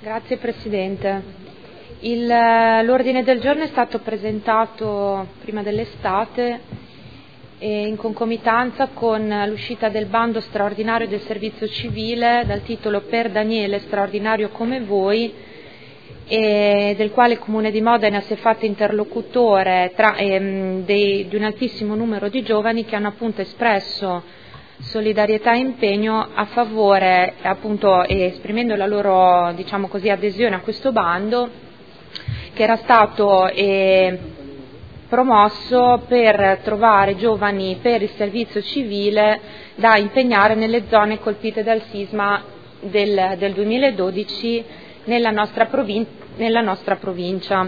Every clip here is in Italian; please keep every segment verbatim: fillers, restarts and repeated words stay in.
Grazie Presidente. Il, l'ordine del giorno è stato presentato prima dell'estate e in concomitanza con l'uscita del bando straordinario del servizio civile dal titolo Per Daniele, straordinario come voi, e del quale il Comune di Modena si è fatto interlocutore tra, ehm, dei, di un altissimo numero di giovani che hanno appunto espresso solidarietà e impegno a favore, appunto, esprimendo la loro, diciamo così, adesione a questo bando che era stato eh, promosso per trovare giovani per il servizio civile da impegnare nelle zone colpite dal sisma del, del duemiladodici nella nostra, provin- nella nostra provincia.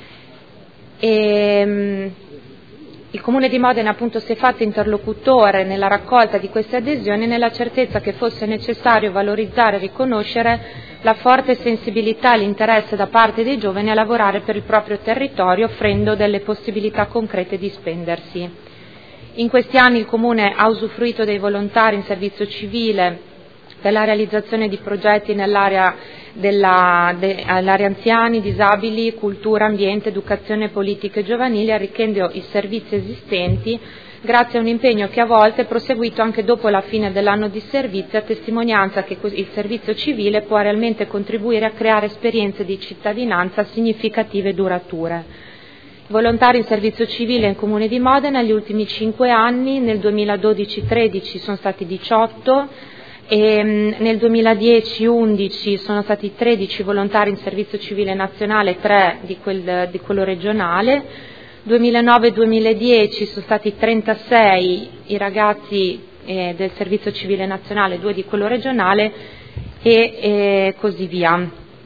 E, il Comune di Modena appunto si è fatto interlocutore nella raccolta di queste adesioni nella certezza che fosse necessario valorizzare e riconoscere la forte sensibilità e l'interesse da parte dei giovani a lavorare per il proprio territorio, offrendo delle possibilità concrete di spendersi. In questi anni il Comune ha usufruito dei volontari in servizio civile per la realizzazione di progetti nell'area della, de, all'area anziani, disabili, cultura, ambiente, educazione, politiche giovanili, arricchendo i servizi esistenti grazie a un impegno che a volte è proseguito anche dopo la fine dell'anno di servizio, a testimonianza che il servizio civile può realmente contribuire a creare esperienze di cittadinanza significative e durature. Volontari in servizio civile in Comune di Modena negli ultimi cinque anni, nel duemiladodici tredici sono stati diciotto, e nel duemiladieci undici sono stati tredici volontari in servizio civile nazionale, tre di, quel, di quello regionale, duemilanove duemiladieci sono stati trentasei i ragazzi eh, del servizio civile nazionale, due di quello regionale e eh, così via.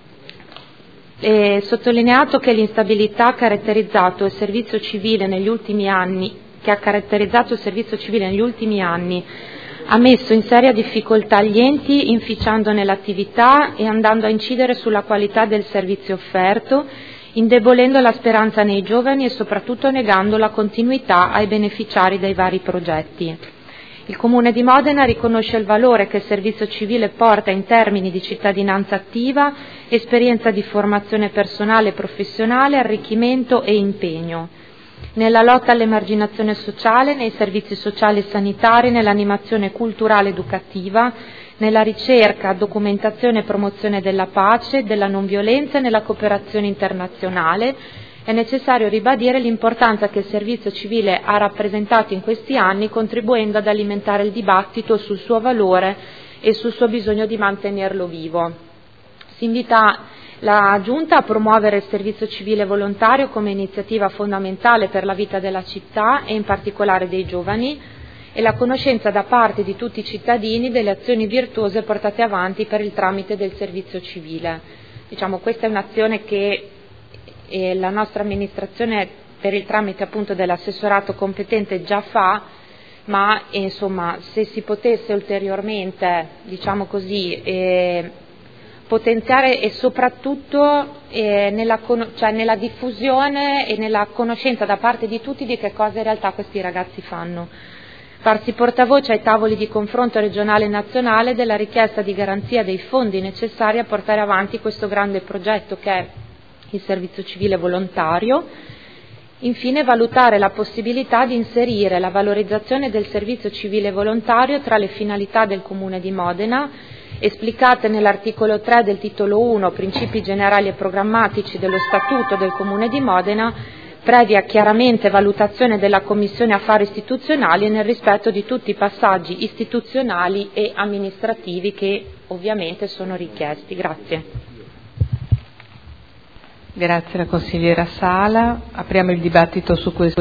È sottolineato che l'instabilità ha caratterizzato il servizio civile negli ultimi anni, che ha caratterizzato il servizio civile negli ultimi anni ha messo in seria difficoltà gli enti, inficiandone l'attività e andando a incidere sulla qualità del servizio offerto, indebolendo la speranza nei giovani e soprattutto negando la continuità ai beneficiari dei vari progetti. Il Comune di Modena riconosce il valore che il servizio civile porta in termini di cittadinanza attiva, esperienza di formazione personale e professionale, arricchimento e impegno nella lotta all'emarginazione sociale, nei servizi sociali e sanitari, nell'animazione culturale educativa, nella ricerca, documentazione e promozione della pace, della non violenza e nella cooperazione internazionale. È necessario ribadire l'importanza che il servizio civile ha rappresentato in questi anni, contribuendo ad alimentare il dibattito sul suo valore e sul suo bisogno di mantenerlo vivo. Si invita la Giunta a promuovere il servizio civile volontario come iniziativa fondamentale per la vita della città e in particolare dei giovani, e la conoscenza da parte di tutti i cittadini delle azioni virtuose portate avanti per il tramite del servizio civile. Diciamo, questa è un'azione che eh, la nostra amministrazione per il tramite appunto dell'assessorato competente già fa, ma eh, insomma se si potesse ulteriormente, diciamo così, eh, potenziare e soprattutto eh, nella, cioè nella diffusione e nella conoscenza da parte di tutti di che cosa in realtà questi ragazzi fanno. Farsi portavoce ai tavoli di confronto regionale e nazionale della richiesta di garanzia dei fondi necessari a portare avanti questo grande progetto che è il servizio civile volontario. Infine, valutare la possibilità di inserire la valorizzazione del servizio civile volontario tra le finalità del Comune di Modena, esplicate nell'articolo tre del titolo uno, principi generali e programmatici dello Statuto del Comune di Modena, previa chiaramente valutazione della Commissione Affari Istituzionali e nel rispetto di tutti i passaggi istituzionali e amministrativi che ovviamente sono richiesti. Grazie. Grazie alla consigliera Sala. Apriamo il dibattito su questo.